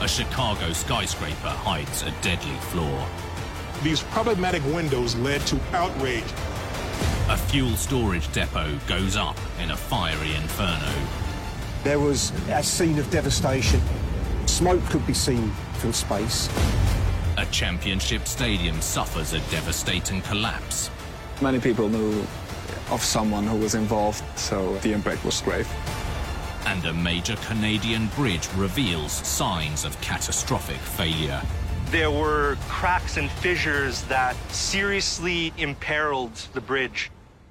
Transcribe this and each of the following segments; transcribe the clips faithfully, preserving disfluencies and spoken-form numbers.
a Chicago skyscraper hides a deadly flaw. These problematic windows led to outrage. A fuel storage depot goes up in a fiery inferno. There was a scene of devastation. Smoke could be seen from space. A championship stadium suffers a devastating collapse. Many people knew of someone who was involved, so the impact was grave. And a major Canadian bridge reveals signs of catastrophic failure. There were cracks and fissures that seriously imperiled the bridge.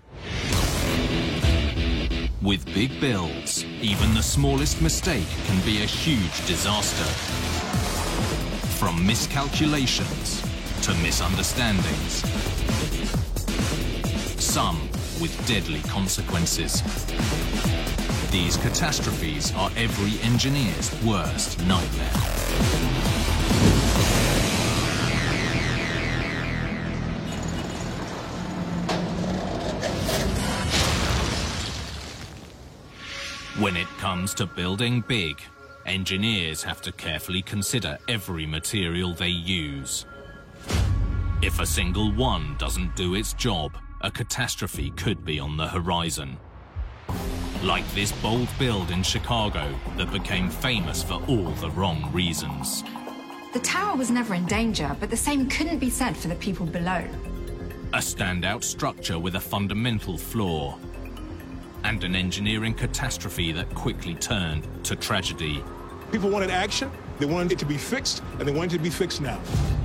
With big builds, even the smallest mistake can be a huge disaster. From miscalculations to misunderstandings. Some with deadly consequences. These catastrophes are every engineer's worst nightmare. When it comes to building big, engineers have to carefully consider every material they use. If a single one doesn't do its job, a catastrophe could be on the horizon. Like this bold build in Chicago that became famous for all the wrong reasons. The tower was never in danger, but the same couldn't be said for the people below. A standout structure with a fundamental flaw. And an engineering catastrophe that quickly turned to tragedy. People wanted action, they wanted it to be fixed, and they wanted it to be fixed now.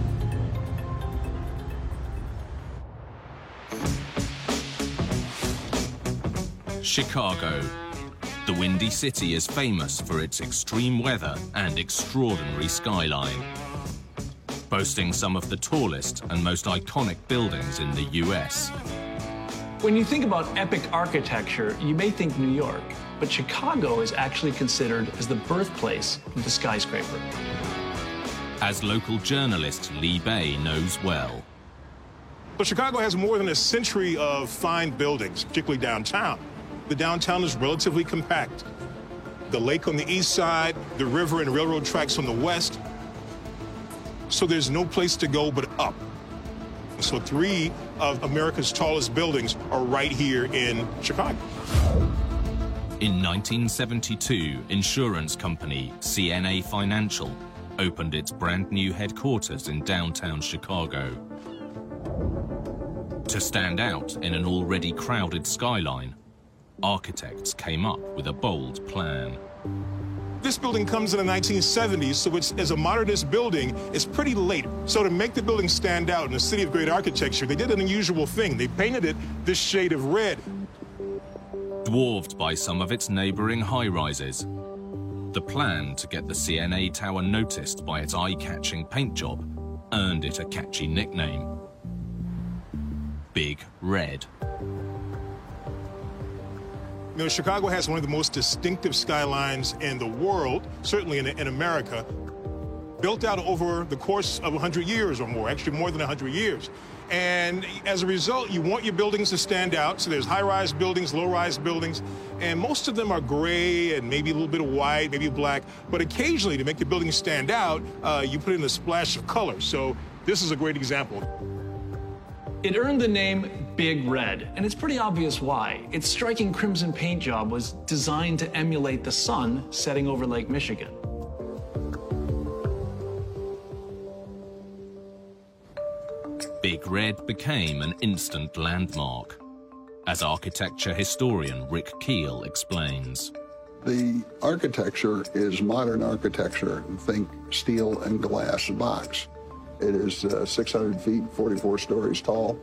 Chicago. The Windy City is famous for its extreme weather and extraordinary skyline, boasting some of the tallest and most iconic buildings in the U S. When you think about epic architecture, you may think New York, but Chicago is actually considered as the birthplace of the skyscraper. As local journalist Lee Bay knows well. But Chicago has more than a century of fine buildings, particularly downtown. The downtown is relatively compact. The lake on the east side, the river and railroad tracks on the west. So there's no place to go but up. So three of America's tallest buildings are right here in Chicago. In nineteen seventy-two, insurance company C N A Financial opened its brand new headquarters in downtown Chicago. To stand out in an already crowded skyline, architects came up with a bold plan. This building comes in the nineteen seventies, so it's, as a modernist building, it's pretty late. So to make the building stand out in a city of great architecture, they did an unusual thing. They painted it this shade of red. Dwarfed by some of its neighboring high-rises, the plan to get the C N A Tower noticed by its eye-catching paint job earned it a catchy nickname: Big Red. You know, Chicago has one of the most distinctive skylines in the world, certainly in, in America, built out over the course of one hundred years or more, actually more than one hundred years. And as a result, you want your buildings to stand out. So there's high-rise buildings, low-rise buildings, and most of them are gray and maybe a little bit of white, maybe black. But occasionally, to make the building stand out, uh, you put in a splash of color. So this is a great example. It earned the name Big Red, and it's pretty obvious why. Its striking crimson paint job was designed to emulate the sun setting over Lake Michigan. Big Red became an instant landmark, as architecture historian Rick Keel explains. The architecture is modern architecture. Think steel and glass box. It is uh, six hundred feet, forty-four stories tall.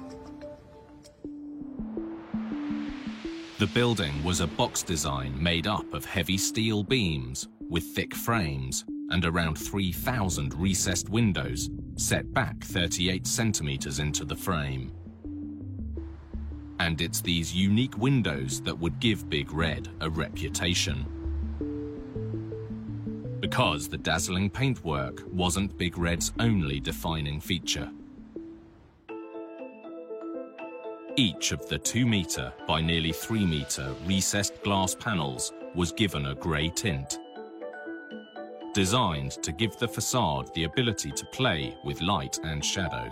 The building was a box design made up of heavy steel beams with thick frames and around three thousand recessed windows set back thirty-eight centimeters into the frame. And it's these unique windows that would give Big Red a reputation. Because the dazzling paintwork wasn't Big Red's only defining feature. Each of the two meter by nearly three meter recessed glass panels was given a grey tint. designed to give the facade the ability to play with light and shadow.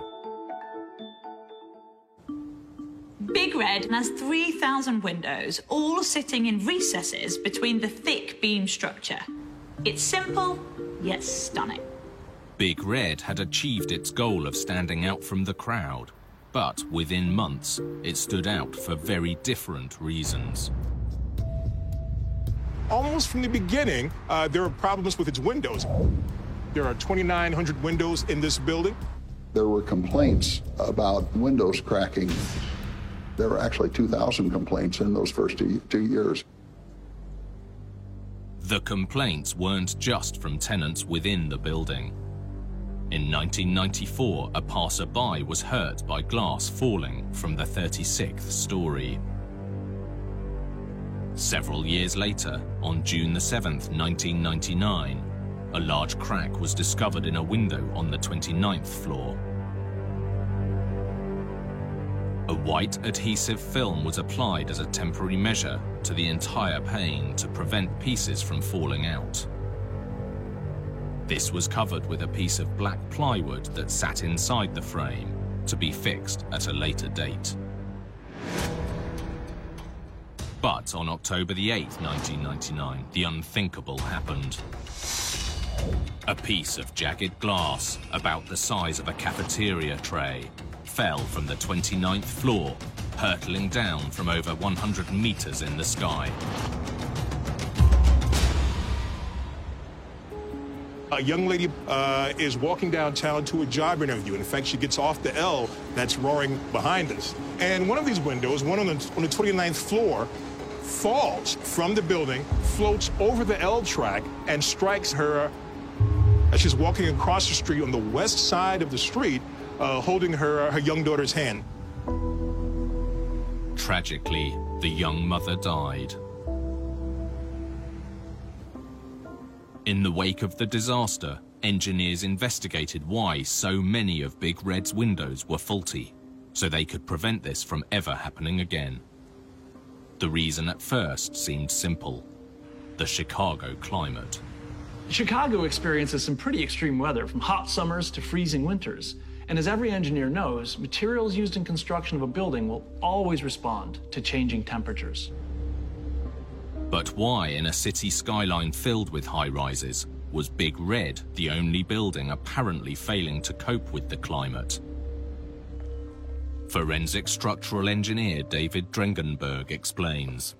Big Red has three thousand windows, all sitting in recesses between the thick beam structure. It's simple, yet stunning. Big Red had achieved its goal of standing out from the crowd, but within months, it stood out for very different reasons. Almost from the beginning, uh, there were problems with its windows. There are twenty-nine hundred windows in this building. There were complaints about windows cracking. There were actually two thousand complaints in those first two, two years. The complaints weren't just from tenants within the building. In nineteen ninety-four, a passerby was hurt by glass falling from the thirty-sixth story. Several years later, on June the seventh, nineteen ninety-nine, a large crack was discovered in a window on the twenty-ninth floor. A white adhesive film was applied as a temporary measure to the entire pane to prevent pieces from falling out. This was covered with a piece of black plywood that sat inside the frame to be fixed at a later date. But on October the eighth, nineteen ninety-nine, the unthinkable happened. A piece of jagged glass, about the size of a cafeteria tray, fell from the twenty-ninth floor, hurtling down from over one hundred meters in the sky. A young lady uh, is walking downtown to a job interview. In fact, she gets off the L that's roaring behind us. And one of these windows, one on the, on the twenty-ninth floor, falls from the building, floats over the L track, and strikes her as she's walking across the street on the west side of the street, uh, holding her, her young daughter's hand. Tragically, the young mother died. In the wake of the disaster, engineers investigated why so many of Big Red's windows were faulty, so they could prevent this from ever happening again. The reason at first seemed simple: the Chicago climate. Chicago experiences some pretty extreme weather, from hot summers to freezing winters. And as every engineer knows, materials used in construction of a building will always respond to changing temperatures. But why, in a city skyline filled with high-rises, was Big Red the only building apparently failing to cope with the climate? Forensic structural engineer David Drengenberg explains.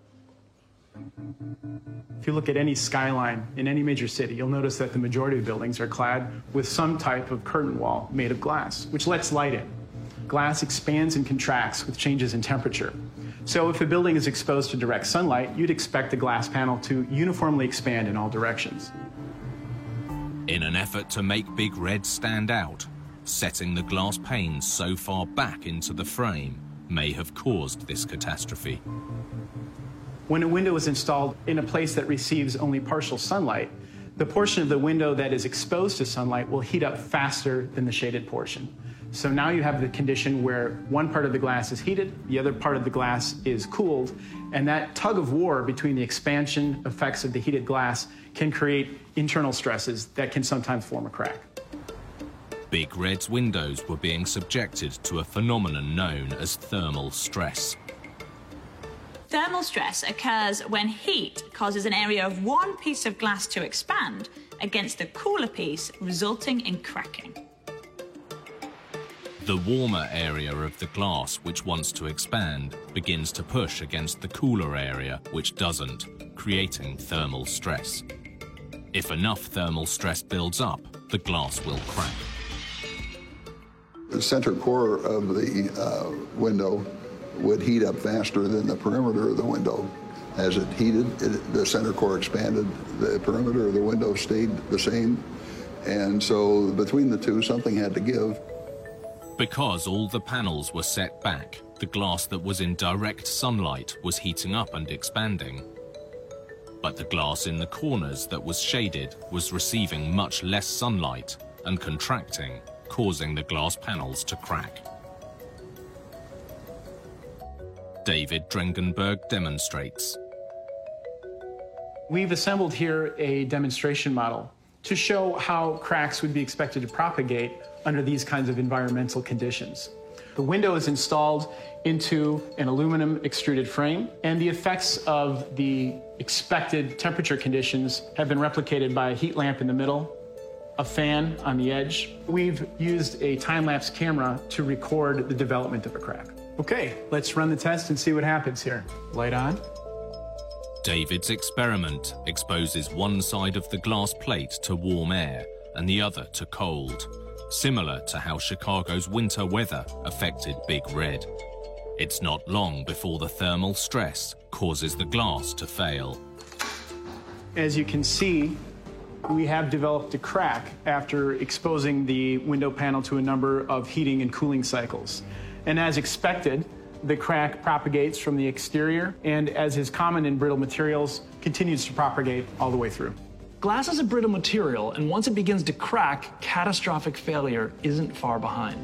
If you look at any skyline in any major city, you'll notice that the majority of buildings are clad with some type of curtain wall made of glass, which lets light in. Glass expands and contracts with changes in temperature. So if a building is exposed to direct sunlight, you'd expect the glass panel to uniformly expand in all directions. In an effort to make Big Red stand out, setting the glass panes so far back into the frame may have caused this catastrophe. When a window is installed in a place that receives only partial sunlight, the portion of the window that is exposed to sunlight will heat up faster than the shaded portion. So now you have the condition where one part of the glass is heated, the other part of the glass is cooled, and that tug of war between the expansion effects of the heated glass can create internal stresses that can sometimes form a crack. Big Red's windows were being subjected to a phenomenon known as thermal stress. Thermal stress occurs when heat causes an area of one piece of glass to expand against a cooler piece, resulting in cracking. The warmer area of the glass which wants to expand begins to push against the cooler area which doesn't, creating thermal stress. If enough thermal stress builds up, the glass will crack. The center core of the uh, window would heat up faster than the perimeter of the window. As it heated, it, the center core expanded, the perimeter of the window stayed the same, and so between the two, something had to give. Because all the panels were set back, the glass that was in direct sunlight was heating up and expanding. But the glass in the corners that was shaded was receiving much less sunlight and contracting, causing the glass panels to crack. David Drengenberg demonstrates. We've assembled here a demonstration model to show how cracks would be expected to propagate under these kinds of environmental conditions. The window is installed into an aluminum extruded frame, and the effects of the expected temperature conditions have been replicated by a heat lamp in the middle, a fan on the edge. We've used a time-lapse camera to record the development of a crack. Okay, let's run the test and see what happens here. Light on. David's experiment exposes one side of the glass plate to warm air and the other to cold, similar to how Chicago's winter weather affected Big Red. It's not long before the thermal stress causes the glass to fail. As you can see, we have developed a crack after exposing the window panel to a number of heating and cooling cycles. And as expected, the crack propagates from the exterior, and as is common in brittle materials, continues to propagate all the way through. Glass is a brittle material, and once it begins to crack, catastrophic failure isn't far behind.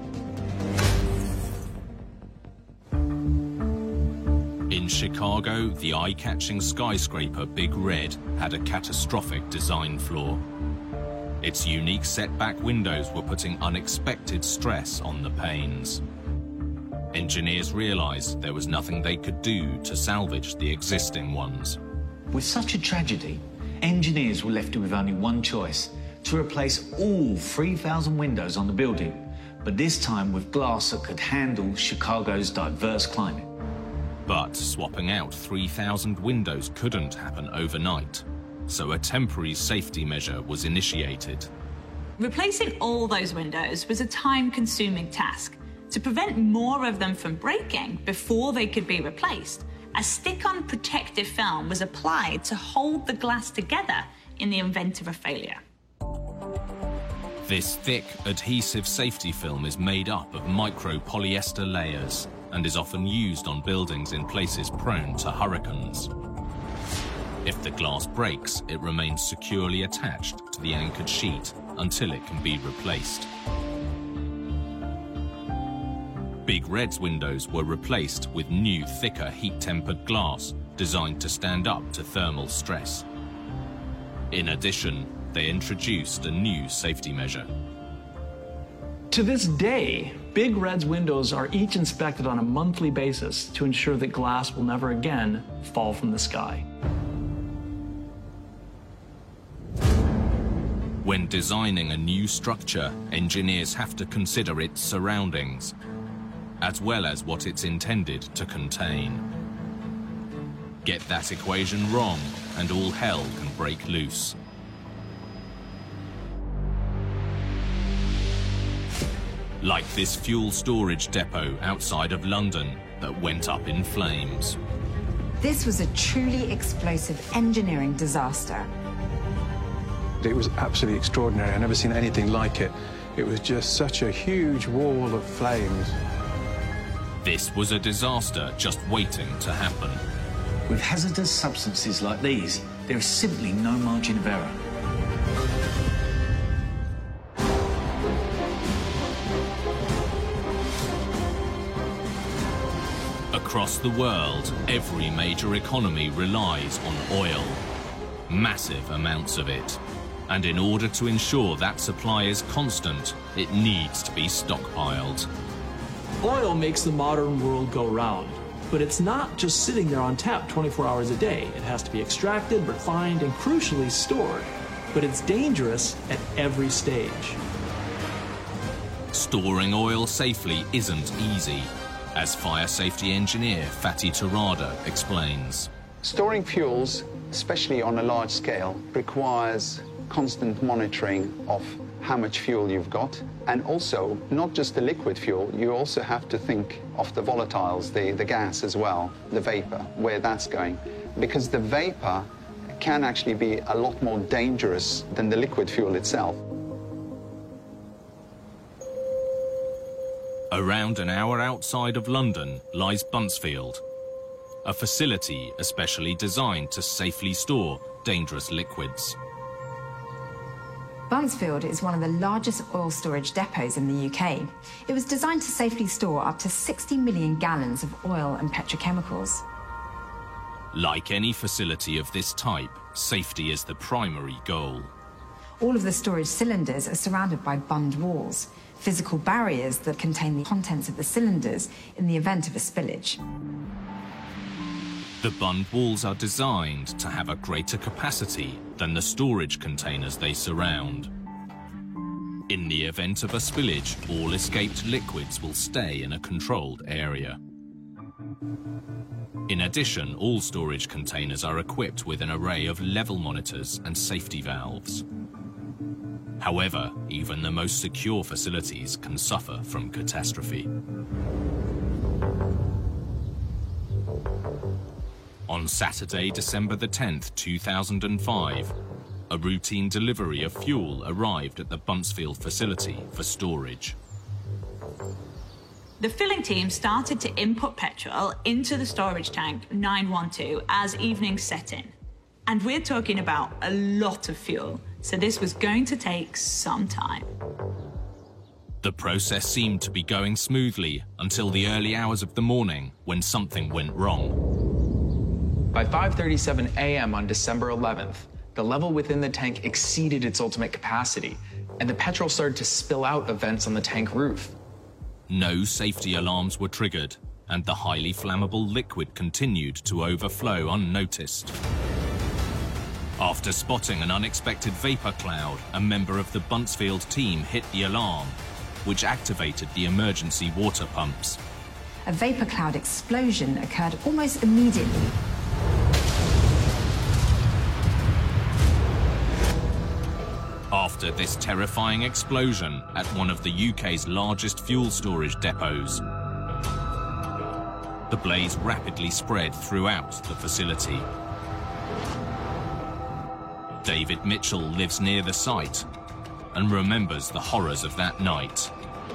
In Chicago, the eye-catching skyscraper Big Red had a catastrophic design flaw. Its unique setback windows were putting unexpected stress on the panes. Engineers realized there was nothing they could do to salvage the existing ones. With such a tragedy, engineers were left with only one choice: to replace all three thousand windows on the building, but this time with glass that could handle Chicago's diverse climate. But swapping out three thousand windows couldn't happen overnight, so a temporary safety measure was initiated. Replacing all those windows was a time-consuming task. To prevent more of them from breaking before they could be replaced, a stick-on protective film was applied to hold the glass together in the event of a failure. This thick, adhesive safety film is made up of micro-polyester layers and is often used on buildings in places prone to hurricanes. If the glass breaks, it remains securely attached to the anchored sheet until it can be replaced. Big Red's windows were replaced with new, thicker, heat-tempered glass designed to stand up to thermal stress. In addition, they introduced a new safety measure. To this day, Big Red's windows are each inspected on a monthly basis to ensure that glass will never again fall from the sky. When designing a new structure, engineers have to consider its surroundings, as well as what it's intended to contain. Get that equation wrong, and all hell can break loose. Like this fuel storage depot outside of London that went up in flames. This was a truly explosive engineering disaster. It was absolutely extraordinary. I've never seen anything like it. It was just such a huge wall of flames. This was a disaster just waiting to happen. With hazardous substances like these, there is simply no margin of error. Across the world, every major economy relies on oil, massive amounts of it. And in order to ensure that supply is constant, it needs to be stockpiled. Oil makes the modern world go round, but it's not just sitting there on tap twenty-four hours a day. It has to be extracted, refined, and crucially stored. But it's dangerous at every stage. Storing oil safely isn't easy, as fire safety engineer Fatih Tarada explains. Storing fuels, especially on a large scale, requires constant monitoring of how much fuel you've got, and also not just the liquid fuel, you also have to think of the volatiles, the, the gas as well, the vapor, where that's going. Because the vapor can actually be a lot more dangerous than the liquid fuel itself. Around an hour outside of London lies Buncefield, a facility especially designed to safely store dangerous liquids. Buncefield is one of the largest oil storage depots in the U K. It was designed to safely store up to sixty million gallons of oil and petrochemicals. Like any facility of this type, safety is the primary goal. All of the storage cylinders are surrounded by bund walls, physical barriers that contain the contents of the cylinders in the event of a spillage. The bund walls are designed to have a greater capacity than the storage containers they surround. In the event of a spillage, all escaped liquids will stay in a controlled area. In addition, all storage containers are equipped with an array of level monitors and safety valves. However, even the most secure facilities can suffer from catastrophe. On Saturday, December the tenth, two thousand five, a routine delivery of fuel arrived at the Buncefield facility for storage. The filling team started to input petrol into the storage tank nine one two as evening set in. And we're talking about a lot of fuel, so this was going to take some time. The process seemed to be going smoothly until the early hours of the morning when something went wrong. By five thirty-seven a m on December eleventh, the level within the tank exceeded its ultimate capacity, and the petrol started to spill out of vents on the tank roof. No safety alarms were triggered, and the highly flammable liquid continued to overflow unnoticed. After spotting an unexpected vapor cloud, a member of the Buncefield team hit the alarm, which activated the emergency water pumps. A vapor cloud explosion occurred almost immediately. After this terrifying explosion at one of the U K's largest fuel storage depots, the blaze rapidly spread throughout the facility. David Mitchell lives near the site and remembers the horrors of that night.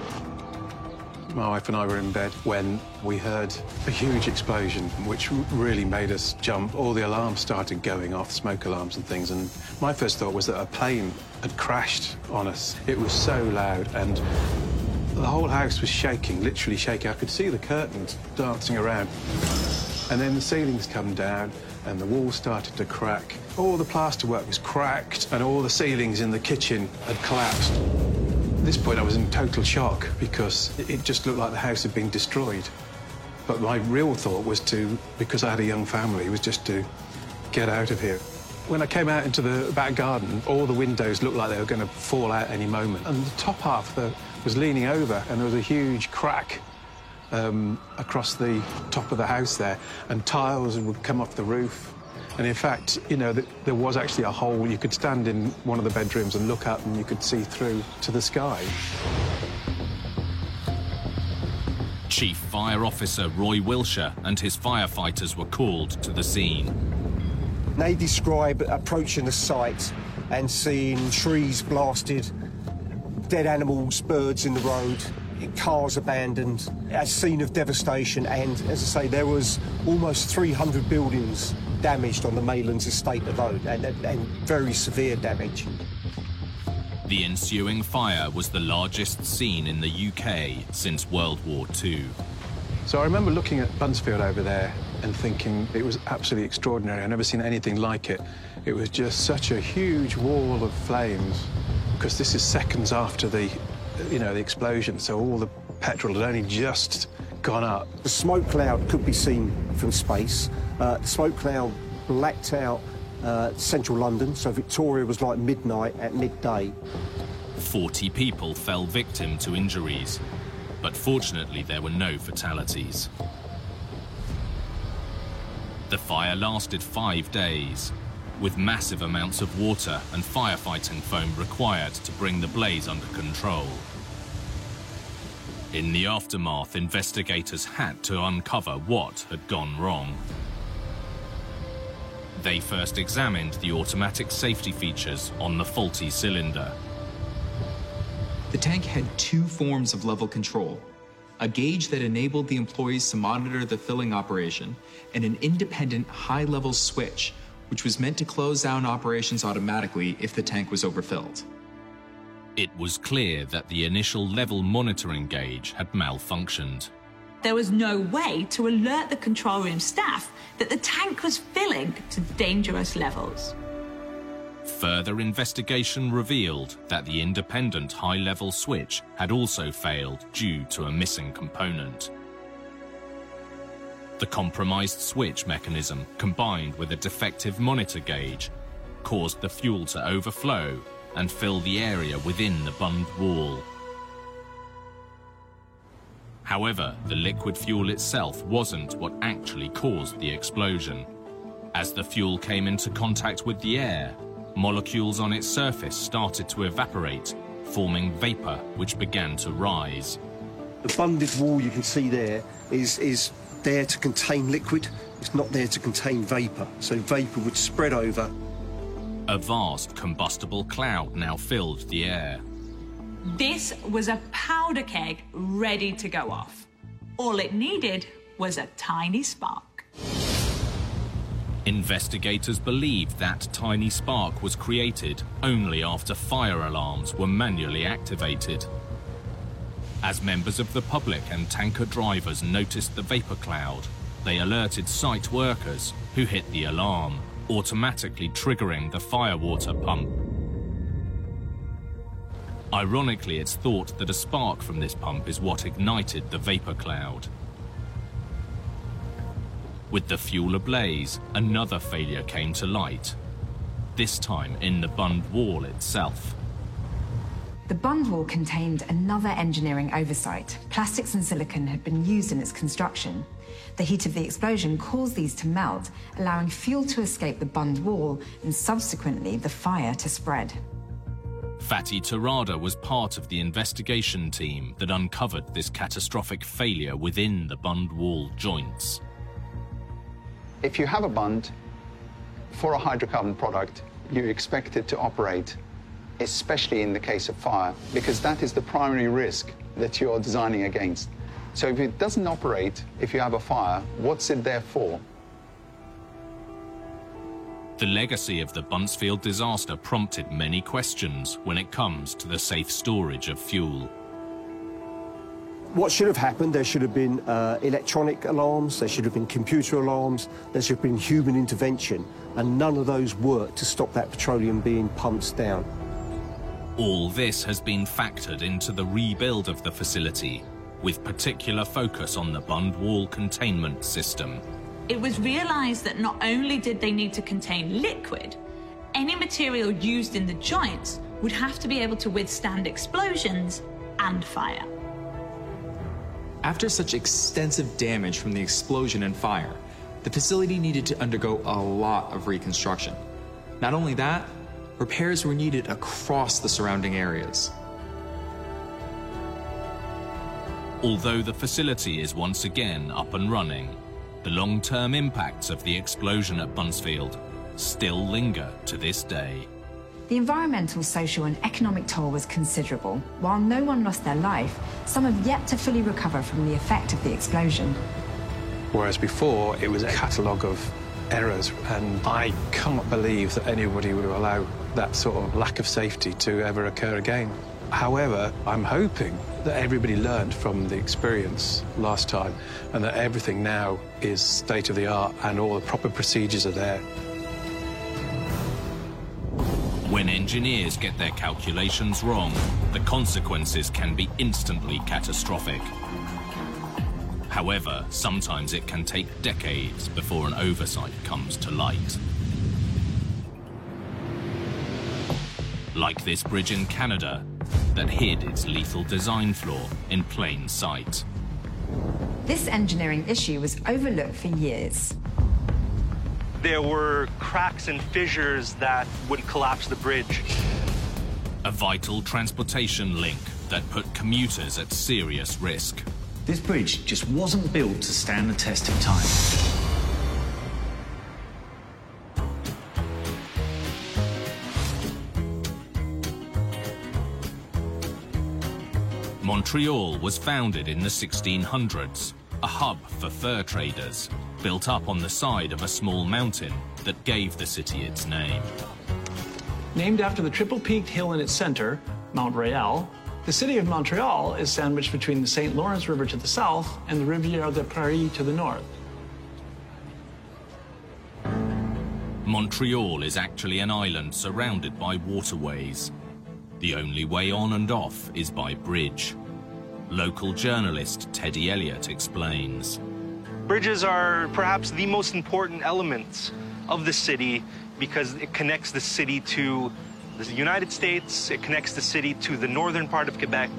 My wife and I were in bed when we heard a huge explosion, which really made us jump. All the alarms started going off, smoke alarms and things, and my first thought was that a plane had crashed on us. It was so loud, and the whole house was shaking, literally shaking. I could see the curtains dancing around. And then the ceilings come down, and the walls started to crack. All the plasterwork was cracked, and all the ceilings in the kitchen had collapsed. At this point, I was in total shock because it just looked like the house had been destroyed. But my real thought was to, because I had a young family, was just to get out of here. When I came out into the back garden, all the windows looked like they were going to fall out any moment. And the top half the, was leaning over, and there was a huge crack um, across the top of the house there, and tiles would come off the roof. And in fact, you know, there was actually a hole. You could stand in one of the bedrooms and look up, and you could see through to the sky. Chief Fire Officer Roy Wilshire and his firefighters were called to the scene. They describe approaching the site and seeing trees blasted, dead animals, birds in the road, cars abandoned, a scene of devastation. And, as I say, there was almost three hundred buildings damaged on the Maylands estate alone, and, and very severe damage. The ensuing fire was the largest seen in the U K since World War Two. So I remember looking at Buncefield over there and thinking it was absolutely extraordinary. I've never seen anything like it. It was just such a huge wall of flames, because this is seconds after the, you know, the explosion, so all the petrol had only just gone up. The smoke cloud could be seen from space. Uh, the smoke cloud blacked out uh, central London, so Victoria was like midnight at midday. Forty people fell victim to injuries, but fortunately there were no fatalities. The fire lasted five days, with massive amounts of water and firefighting foam required to bring the blaze under control. In the aftermath, investigators had to uncover what had gone wrong. They first examined the automatic safety features on the faulty cylinder. The tank had two forms of level control: a gauge that enabled the employees to monitor the filling operation, and an independent high-level switch, which was meant to close down operations automatically if the tank was overfilled. It was clear that the initial level monitoring gauge had malfunctioned. There was no way to alert the control room staff that the tank was filling to dangerous levels. Further investigation revealed that the independent high-level switch had also failed due to a missing component. The compromised switch mechanism, combined with a defective monitor gauge, caused the fuel to overflow and fill the area within the bund wall. However, the liquid fuel itself wasn't what actually caused the explosion. As the fuel came into contact with the air, molecules on its surface started to evaporate, forming vapor which began to rise. The bunded wall you can see there is, is there to contain liquid. It's not there to contain vapour, so vapour would spread over. A vast combustible cloud now filled the air. This was a powder keg ready to go off. All it needed was a tiny spark. Investigators believed that tiny spark was created only after fire alarms were manually activated. As members of the public and tanker drivers noticed the vapor cloud, they alerted site workers who hit the alarm, automatically triggering the firewater pump. Ironically, it's thought that a spark from this pump is what ignited the vapor cloud. With the fuel ablaze, another failure came to light, this time in the bund wall itself. The bund wall contained another engineering oversight. Plastics and silicon had been used in its construction. The heat of the explosion caused these to melt, allowing fuel to escape the bund wall and subsequently the fire to spread. Fatih Tarada was part of the investigation team that uncovered this catastrophic failure within the bund wall joints. If you have a bund for a hydrocarbon product, you expect it to operate, especially in the case of fire, because that is the primary risk that you're designing against. So if it doesn't operate, if you have a fire, what's it there for? The legacy of the Buncefield disaster prompted many questions when it comes to the safe storage of fuel. What should have happened, there should have been uh, electronic alarms, there should have been computer alarms, there should have been human intervention, and none of those worked to stop that petroleum being pumped down. All this has been factored into the rebuild of the facility, with particular focus on the bund wall containment system. It was realized that not only did they need to contain liquid, any material used in the joints would have to be able to withstand explosions and fire. After such extensive damage from the explosion and fire, the facility needed to undergo a lot of reconstruction. Not only that, repairs were needed across the surrounding areas. Although the facility is once again up and running, the long-term impacts of the explosion at Buncefield still linger to this day. The environmental, social and economic toll was considerable. While no one lost their life, some have yet to fully recover from the effect of the explosion. Whereas before, it was a catalogue of errors, and I can't believe that anybody would allow that sort of lack of safety to ever occur again. However, I'm hoping that everybody learned from the experience last time and that everything now is state-of-the-art and all the proper procedures are there. When engineers get their calculations wrong, the consequences can be instantly catastrophic. However, sometimes it can take decades before an oversight comes to light. Like this bridge in Canada that hid its lethal design flaw in plain sight. This engineering issue was overlooked for years. There were cracks and fissures that would collapse the bridge. A vital transportation link that put commuters at serious risk. This bridge just wasn't built to stand the test of time. Montreal was founded in the sixteen hundreds, a hub for fur traders, built up on the side of a small mountain that gave the city its name. Named after the triple-peaked hill in its center, Mount Royal, the city of Montreal is sandwiched between the Saint Lawrence River to the south and the Rivière des Prairies to the north. Montreal is actually an island surrounded by waterways. The only way on and off is by bridge. Local journalist Teddy Elliott explains. Bridges are perhaps the most important elements of the city because it connects the city to the United States, it connects the city to the northern part of Quebec.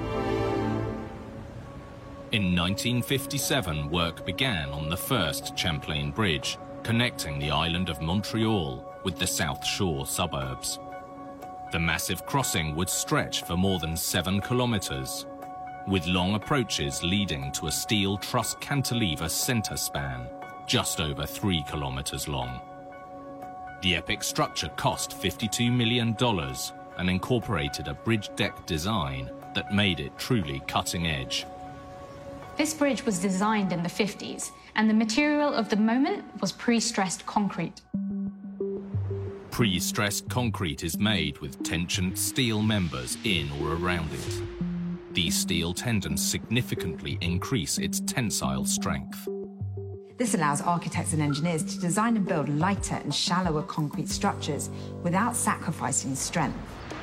In nineteen fifty-seven, work began on the first Champlain Bridge, connecting the island of Montreal with the South Shore suburbs. The massive crossing would stretch for more than seven kilometers, with long approaches leading to a steel truss cantilever center span, just over three kilometers long. The epic structure cost fifty-two million dollars and incorporated a bridge deck design that made it truly cutting edge. This bridge was designed in the fifties, and the material of the moment was pre-stressed concrete. Pre-stressed concrete is made with tensioned steel members in or around it. These steel tendons significantly increase its tensile strength. This allows architects and engineers to design and build lighter and shallower concrete structures without sacrificing strength.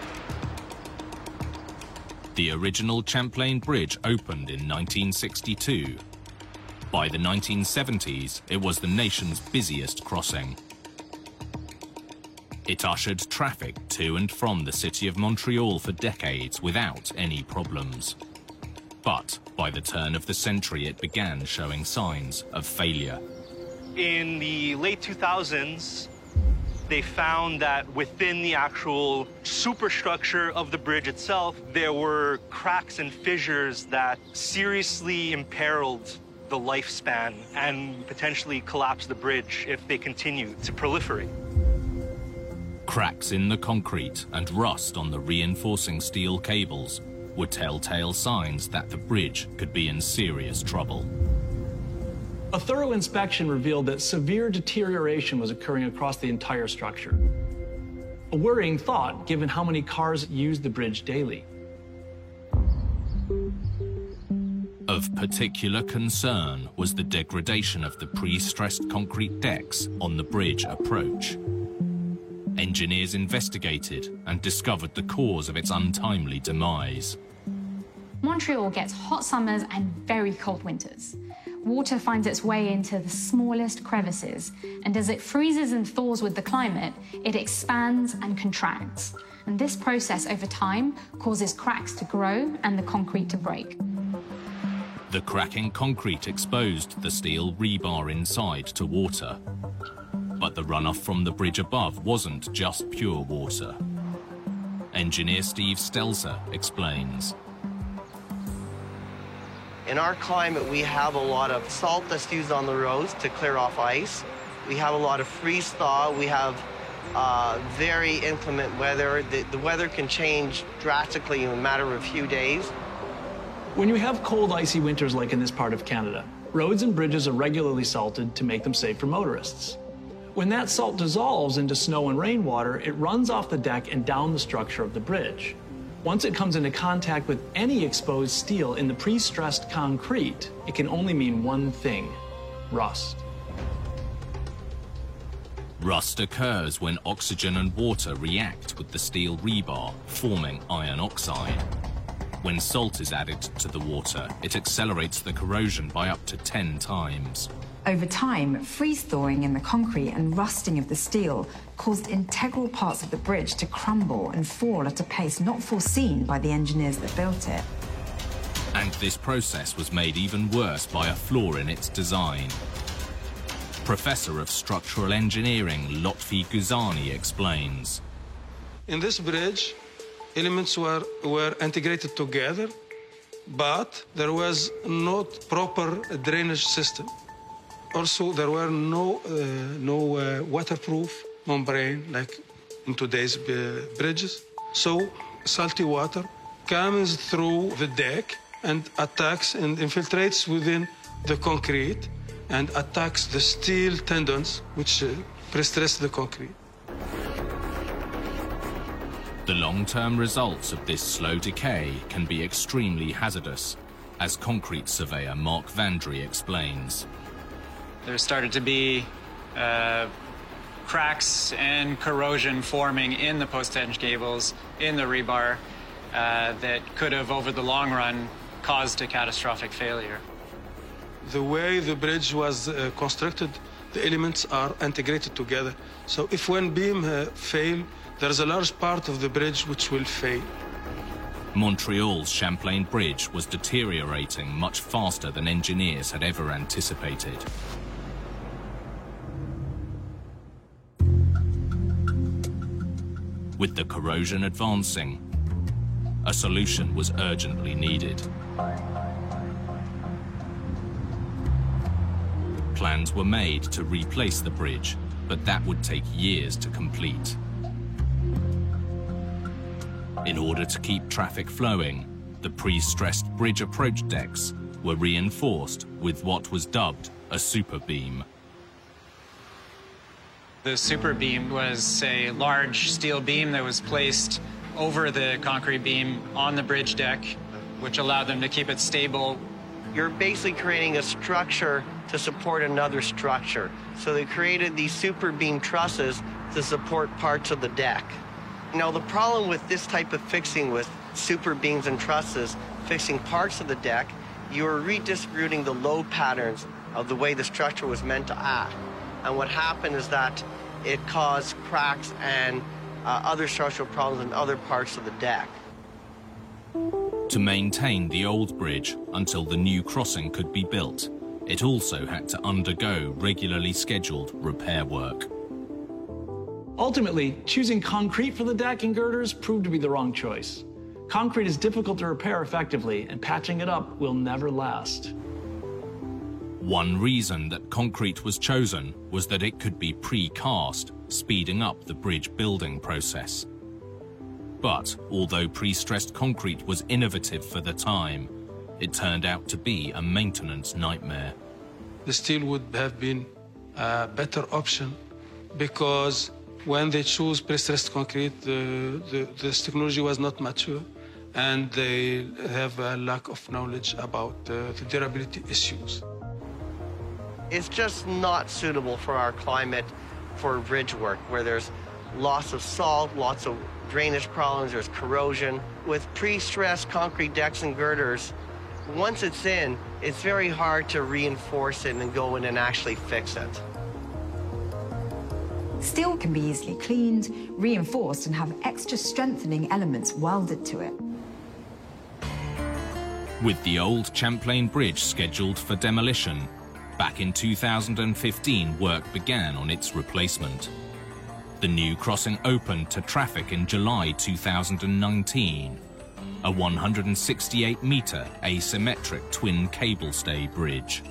The original Champlain Bridge opened in nineteen sixty-two. By the nineteen seventies, it was the nation's busiest crossing. It ushered traffic to and from the city of Montreal for decades without any problems. But by the turn of the century, it began showing signs of failure. In the late two thousands, they found that within the actual superstructure of the bridge itself, there were cracks and fissures that seriously imperiled the lifespan and potentially collapse the bridge if they continue to proliferate. Cracks in the concrete and rust on the reinforcing steel cables were telltale signs that the bridge could be in serious trouble. A thorough inspection revealed that severe deterioration was occurring across the entire structure. A worrying thought, given how many cars used the bridge daily. Of particular concern was the degradation of the pre-stressed concrete decks on the bridge approach. Engineers investigated and discovered the cause of its untimely demise. Montreal gets hot summers and very cold winters. Water finds its way into the smallest crevices, and as it freezes and thaws with the climate, it expands and contracts. And this process over time causes cracks to grow and the concrete to break. The cracking concrete exposed the steel rebar inside to water. But the runoff from the bridge above wasn't just pure water. Engineer Steve Stelzer explains. In our climate, we have a lot of salt that's used on the roads to clear off ice. We have a lot of freeze thaw. We have uh, very inclement weather. The, the weather can change drastically in a matter of a few days. When you have cold, icy winters like in this part of Canada, roads and bridges are regularly salted to make them safe for motorists. When that salt dissolves into snow and rainwater, it runs off the deck and down the structure of the bridge. Once it comes into contact with any exposed steel in the pre-stressed concrete, it can only mean one thing: rust. Rust occurs when oxygen and water react with the steel rebar, forming iron oxide. When salt is added to the water, it accelerates the corrosion by up to ten times. Over time, freeze-thawing in the concrete and rusting of the steel caused integral parts of the bridge to crumble and fall at a pace not foreseen by the engineers that built it. And this process was made even worse by a flaw in its design. Professor of Structural Engineering Lotfi Guzani explains. In this bridge, elements were, were integrated together, but there was not proper drainage system. Also, there were no, uh, no uh, waterproof membrane like in today's uh, bridges. So salty water comes through the deck and attacks and infiltrates within the concrete and attacks the steel tendons, which uh, pre-stress the concrete. The long-term results of this slow decay can be extremely hazardous, as concrete surveyor Mark Vandry explains. There started to be uh, cracks and corrosion forming in the post-hinge gables, in the rebar, uh, that could have, over the long run, caused a catastrophic failure. The way the bridge was uh, constructed, the elements are integrated together. So if one beam uh, fail, there's a large part of the bridge which will fail. Montreal's Champlain Bridge was deteriorating much faster than engineers had ever anticipated. With the corrosion advancing, a solution was urgently needed. Plans were made to replace the bridge, but that would take years to complete. In order to keep traffic flowing, the pre-stressed bridge approach decks were reinforced with what was dubbed a super beam. The super beam was a large steel beam that was placed over the concrete beam on the bridge deck, which allowed them to keep it stable. You're basically creating a structure to support another structure. So they created these super beam trusses to support parts of the deck. Now, the problem with this type of fixing with super beams and trusses, fixing parts of the deck, you're redistributing the load patterns of the way the structure was meant to act. And what happened is that it caused cracks and uh, other structural problems in other parts of the deck. To maintain the old bridge until the new crossing could be built, it also had to undergo regularly scheduled repair work. Ultimately, choosing concrete for the deck and girders proved to be the wrong choice. Concrete is difficult to repair effectively, and patching it up will never last. One reason that concrete was chosen was that it could be pre-cast, speeding up the bridge building process. But although pre-stressed concrete was innovative for the time, it turned out to be a maintenance nightmare. The steel would have been a better option because when they chose pre-stressed concrete, the, the, this technology was not mature, and they have a lack of knowledge about uh, the durability issues. It's just not suitable for our climate for bridge work, where there's loss of salt, lots of drainage problems, there's corrosion. With pre-stressed concrete decks and girders, once it's in, it's very hard to reinforce it and go in and actually fix it. Steel can be easily cleaned, reinforced, and have extra strengthening elements welded to it. With the old Champlain Bridge scheduled for demolition, back in two thousand fifteen work began on its replacement. The new crossing opened to traffic in July two thousand nineteen, a one hundred sixty-eight metre asymmetric twin cable stay bridge.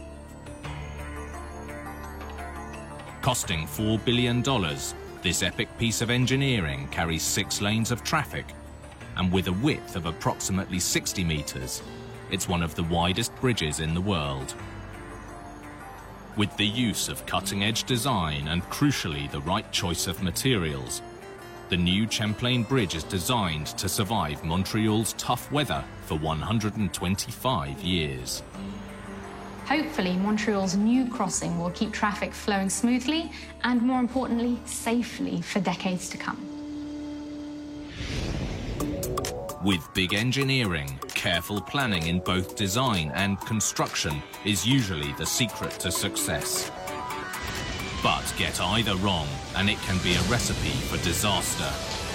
Costing four billion dollars, this epic piece of engineering carries six lanes of traffic, and with a width of approximately sixty metres, it's one of the widest bridges in the world. With the use of cutting-edge design and, crucially, the right choice of materials, the new Champlain Bridge is designed to survive Montreal's tough weather for one hundred twenty-five years. Hopefully, Montreal's new crossing will keep traffic flowing smoothly and, more importantly, safely for decades to come. With big engineering, careful planning in both design and construction is usually the secret to success. But get either wrong, and it can be a recipe for disaster.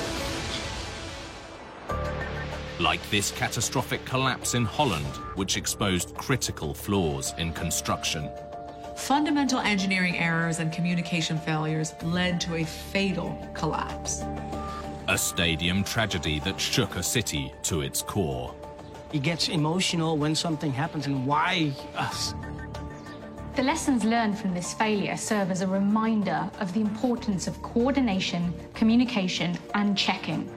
Like this catastrophic collapse in Holland, which exposed critical flaws in construction. Fundamental engineering errors and communication failures led to a fatal collapse. A stadium tragedy that shook a city to its core. It gets emotional when something happens, and why us? The lessons learned from this failure serve as a reminder of the importance of coordination, communication, and checking.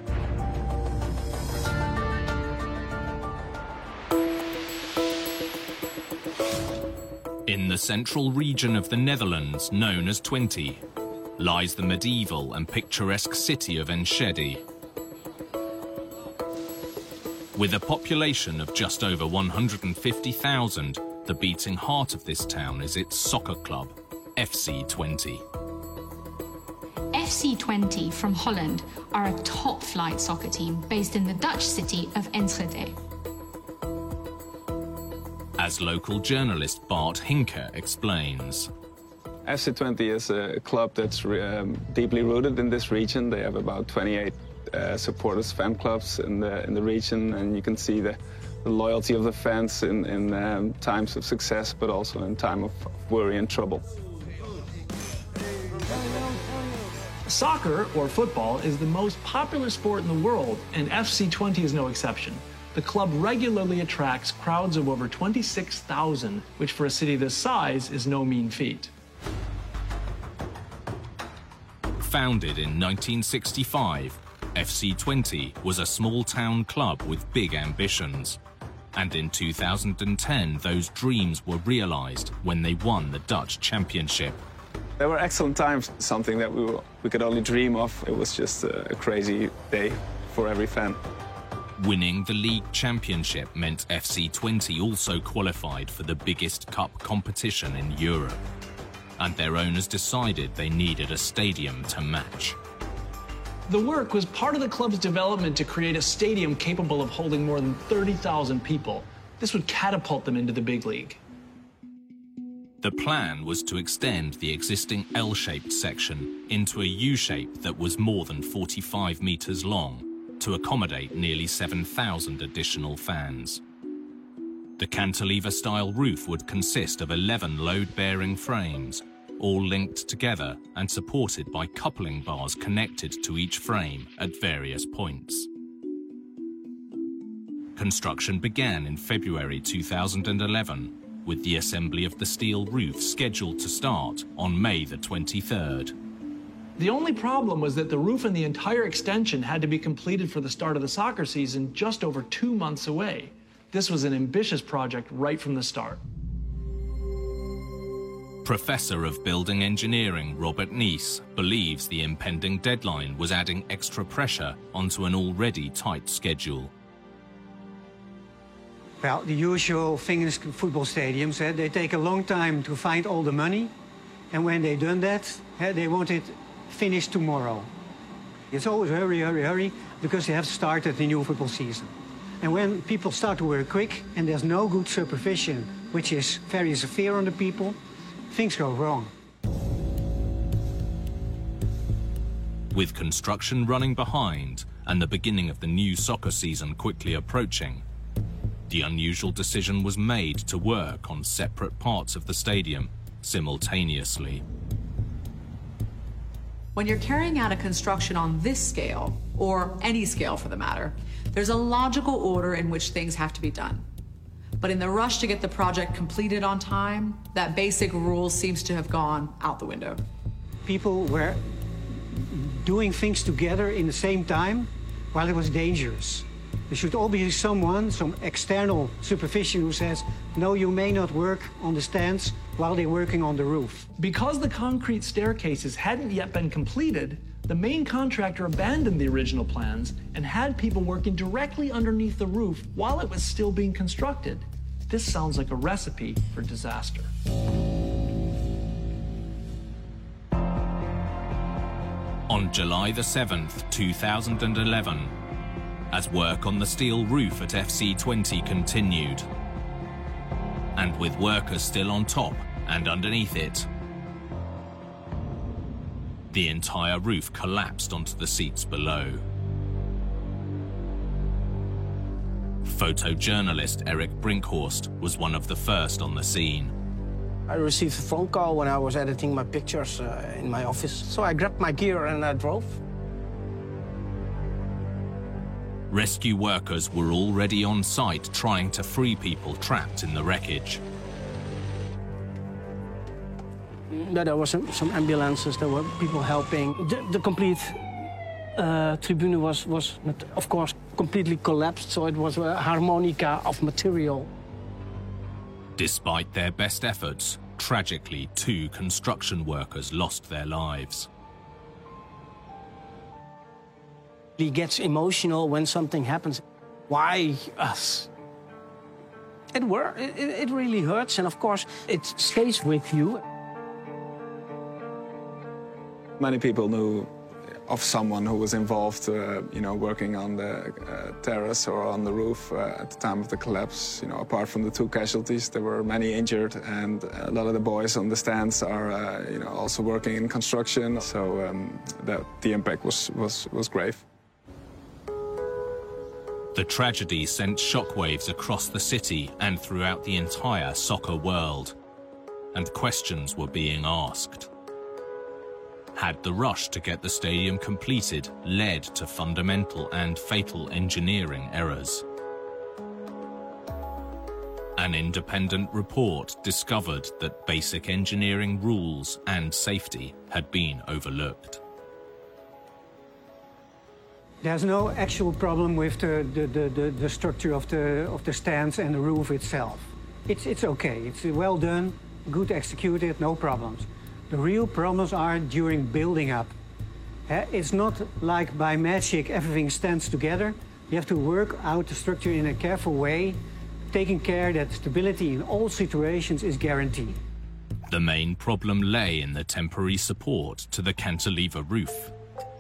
In the central region of the Netherlands, known as Twente, lies the medieval and picturesque city of Enschede. With a population of just over one hundred fifty thousand, the beating heart of this town is its soccer club, F C Twente. F C twenty from Holland are a top-flight soccer team based in the Dutch city of Enschede. As local journalist Bart Hinke explains. F C twenty is a club that's um, deeply rooted in this region. They have about twenty-eight uh, supporters, fan clubs in the, in the region, and you can see the, the loyalty of the fans in, in um, times of success, but also in time of worry and trouble. Soccer, or football, is the most popular sport in the world, and F C twenty is no exception. The club regularly attracts crowds of over twenty-six thousand, which for a city this size is no mean feat. Founded in nineteen sixty-five, F C twenty was a small-town club with big ambitions. And in two thousand ten, those dreams were realized when they won the Dutch Championship. They were excellent times, something that we, were, we could only dream of. It was just a, a crazy day for every fan. Winning the league championship meant F C twenty also qualified for the biggest cup competition in Europe. And their owners decided they needed a stadium to match. The work was part of the club's development to create a stadium capable of holding more than thirty thousand people. This would catapult them into the big league. The plan was to extend the existing L-shaped section into a U-shape that was more than forty-five meters long to accommodate nearly seven thousand additional fans. The cantilever-style roof would consist of eleven load-bearing frames, all linked together and supported by coupling bars connected to each frame at various points. Construction began in February two thousand eleven, with the assembly of the steel roof scheduled to start on May the twenty-third. The only problem was that the roof and the entire extension had to be completed for the start of the soccer season just over two months away. This was an ambitious project right from the start. Professor of Building Engineering Robert Nies believes the impending deadline was adding extra pressure onto an already tight schedule. Well, the usual thing in football stadiums, eh, they take a long time to find all the money. And when they've done that, eh, they want it finished tomorrow. It's always hurry, hurry, hurry, because they have started the new football season. And when people start to work quick and there's no good supervision, which is very severe on the people, things go wrong. With construction running behind and the beginning of the new soccer season quickly approaching, the unusual decision was made to work on separate parts of the stadium simultaneously. When you're carrying out a construction on this scale, or any scale for the matter, there's a logical order in which things have to be done. But in the rush to get the project completed on time, that basic rule seems to have gone out the window. People were doing things together in the same time while it was dangerous. There should always be someone, some external supervision who says, no, you may not work on the stands while they're working on the roof. Because the concrete staircases hadn't yet been completed, the main contractor abandoned the original plans and had people working directly underneath the roof while it was still being constructed. This sounds like a recipe for disaster. On July the seventh, two thousand eleven, as work on the steel roof at F C twenty continued, and with workers still on top and underneath it, the entire roof collapsed onto the seats below. Photojournalist Eric Brinkhorst was one of the first on the scene. I received a phone call when I was editing my pictures uh, in my office, so I grabbed my gear and I drove. Rescue workers were already on site trying to free people trapped in the wreckage. Yeah, there were some, some ambulances, there were people helping. The, the complete uh, tribune was, was, of course, completely collapsed, so it was a harmonica of material. Despite their best efforts, tragically, two construction workers lost their lives. He gets emotional when something happens. Why us? It, were, it, it really hurts, and of course, it stays with you. Many people knew of someone who was involved, uh, you know, working on the uh, terrace or on the roof uh, at the time of the collapse. You know, apart from the two casualties, there were many injured, and a lot of the boys on the stands are, uh, you know, also working in construction. So um, that the impact was was was grave. The tragedy sent shockwaves across the city and throughout the entire soccer world, and questions were being asked. Had the rush to get the stadium completed led to fundamental and fatal engineering errors? An independent report discovered that basic engineering rules and safety had been overlooked. There's no actual problem with the, the, the, the, the structure of the, of the stands and the roof itself. It's, it's okay, it's well done, good executed, no problems. The real problems are during building up. It's not like by magic everything stands together. You have to work out the structure in a careful way, taking care that stability in all situations is guaranteed. The main problem lay in the temporary support to the cantilever roof.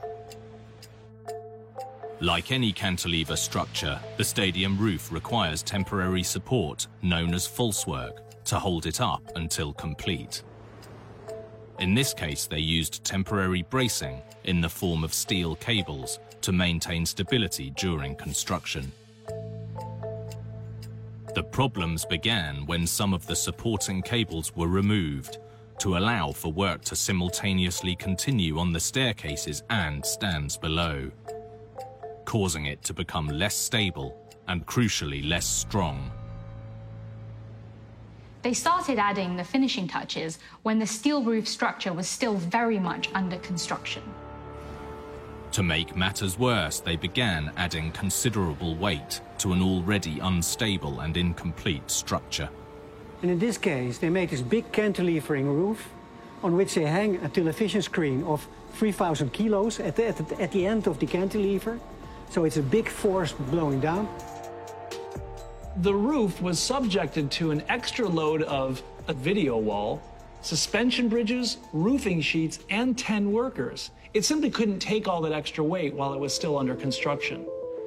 Like any cantilever structure, the stadium roof requires temporary support, known as falsework, to hold it up until complete. In this case, they used temporary bracing in the form of steel cables to maintain stability during construction. The problems began when some of the supporting cables were removed to allow for work to simultaneously continue on the staircases and stands below, causing it to become less stable and, crucially, less strong. They started adding the finishing touches when the steel roof structure was still very much under construction. To make matters worse, they began adding considerable weight to an already unstable and incomplete structure. And in this case, they made this big cantilevering roof on which they hang a television screen of three thousand kilos at the, at, the, at the end of the cantilever. So it's a big force blowing down. The roof was subjected to an extra load of a video wall, suspension bridges, roofing sheets, and ten workers. It simply couldn't take all that extra weight while it was still under construction.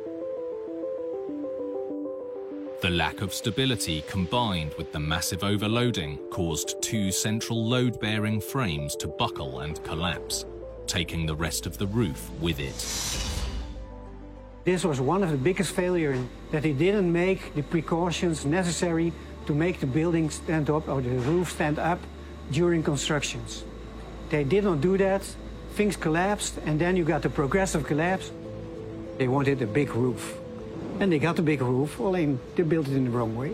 The lack of stability combined with the massive overloading caused two central load-bearing frames to buckle and collapse, taking the rest of the roof with it. This was one of the biggest failures, that they didn't make the precautions necessary to make the building stand up or the roof stand up during constructions. They did not do that, things collapsed, and then you got the progressive collapse. They wanted a big roof. And they got a big roof, only they built it in the wrong way.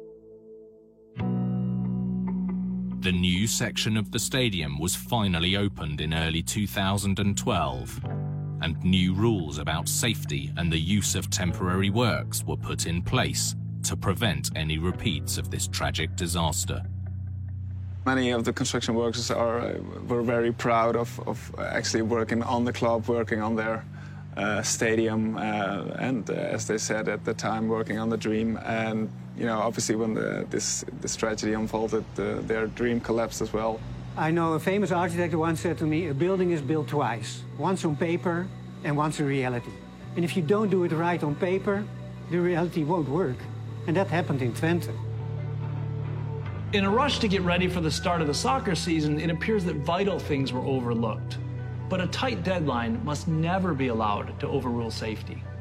The new section of the stadium was finally opened in early two thousand twelve, and new rules about safety and the use of temporary works were put in place to prevent any repeats of this tragic disaster. Many of the construction workers are, uh, were very proud of, of actually working on the club, working on their uh, stadium, uh, and uh, as they said at the time, working on the dream. And you know, obviously, when the, this this tragedy unfolded, uh, their dream collapsed as well. I know a famous architect who once said to me, a building is built twice, once on paper and once in reality. And if you don't do it right on paper, the reality won't work. And that happened in Twente. In a rush to get ready for the start of the soccer season, it appears that vital things were overlooked. But a tight deadline must never be allowed to overrule safety.